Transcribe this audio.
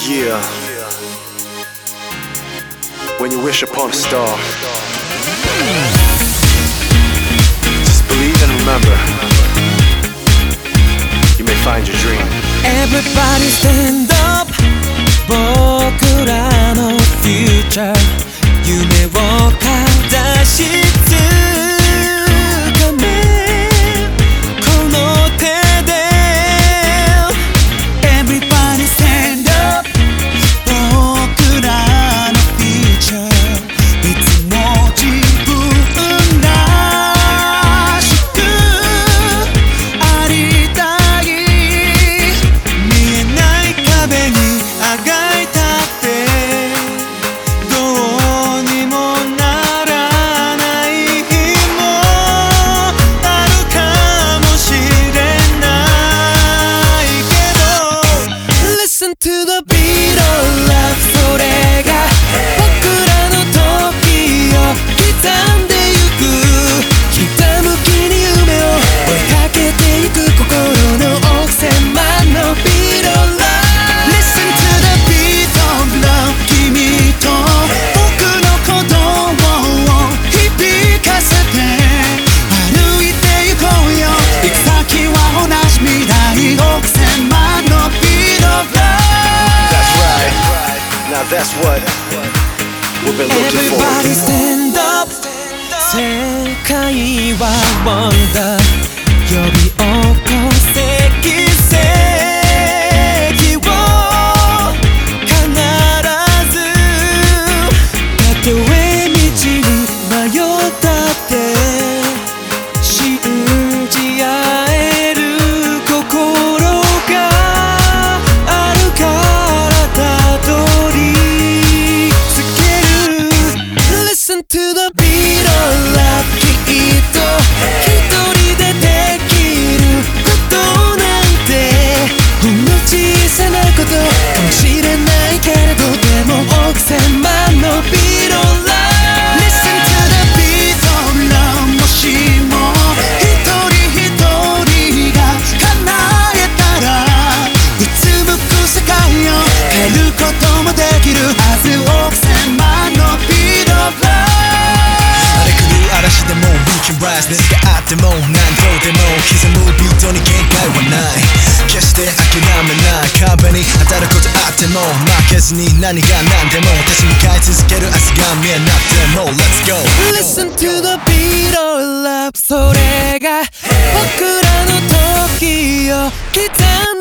Yeah. When you wish upon a star, just believe and remember, you may find your dream. Everybody stand up 僕らのフューチャー夢をかざしつかめこの手で Everybody stand up 僕らのフューチャーいつも自分らしくありたい見えない壁にあがいたってどうにもならない日もあるかもしれないけど Listen to the beat of love それが僕らの時を刻んでゆくひたむきに夢を追いかけてゆく心の奥狭の beat of love Listen to the beat of love 君と僕の鼓動を響かせて歩いてゆこうよ行く先は同じ未来奥狭の beat of love That's right. Now that's what we've been looking for. Everybody stand up 世界は Wonder 呼び起こせ奇跡を必ずたとえ道に迷ったって信じ合える心があるからたどり着ける Listen to the beat of love きっと一人でできることなんてほんの小さなことかもしれないけれどでも奥狭の beat of love Listen to the beat of love もしも一人一人が叶えたらうつむく世界を変えることもできるはず奥狭の beat of love 荒れ狂う嵐でも We can rise 熱があっても何度でも刻むビートに限界はない決して諦めない壁に当たることあっても負けずに何が何でも立ち向かい続ける明日が見えなくても Let's go Listen to the beat of love それが僕らの時を刻ん